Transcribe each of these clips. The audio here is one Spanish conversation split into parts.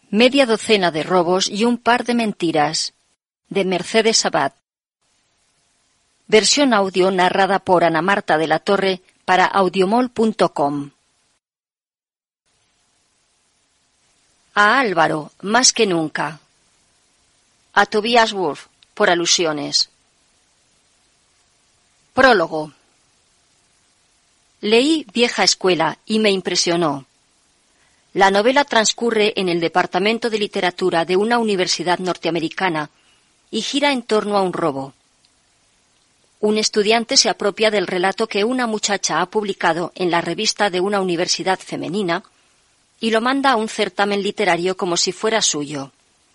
Media docena de robos y un par de mentiras, de Mercedes Abad. Versión audio narrada por Ana Marta de la Torre para audiomol.com. A Álvaro, más que nunca. A Tobias Wolff, por alusiones. Prólogo. Leí Vieja Escuela y me impresionó. La novela transcurre en el departamento de literatura de una universidad norteamericana y gira en torno a un robo. Un estudiante se apropia del relato que una muchacha ha publicado en la revista de una universidad femenina y lo manda a un certamen literario como si fuera suyo.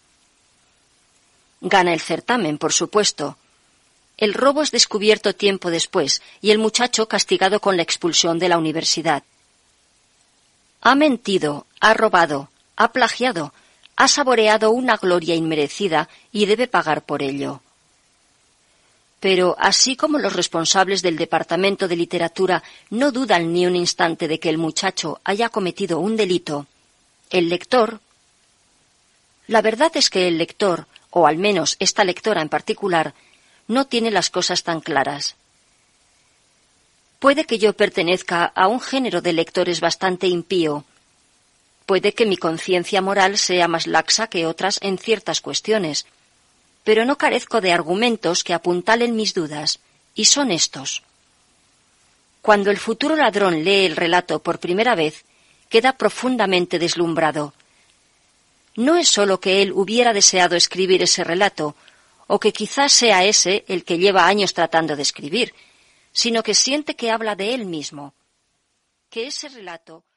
Gana el certamen, por supuesto. El robo es descubierto tiempo después y el muchacho castigado con la expulsión de la universidad. Ha mentido, ha robado, ha plagiado, ha saboreado una gloria inmerecida y debe pagar por ello. Pero, así como los responsables del Departamento de Literatura no dudan ni un instante de que el muchacho haya cometido un delito, el lector... La verdad es que el lector, o al menos esta lectora en particular, no tiene las cosas tan claras. Puede que yo pertenezca a un género de lectores bastante impío. Puede que mi conciencia moral sea más laxa que otras en ciertas cuestiones, pero no carezco de argumentos que apuntalen mis dudas, y son estos. Cuando el futuro ladrón lee el relato por primera vez, queda profundamente deslumbrado. No es sólo que él hubiera deseado escribir ese relato, o que quizás sea ese el que lleva años tratando de escribir, sino que siente que habla de él mismo, que ese relato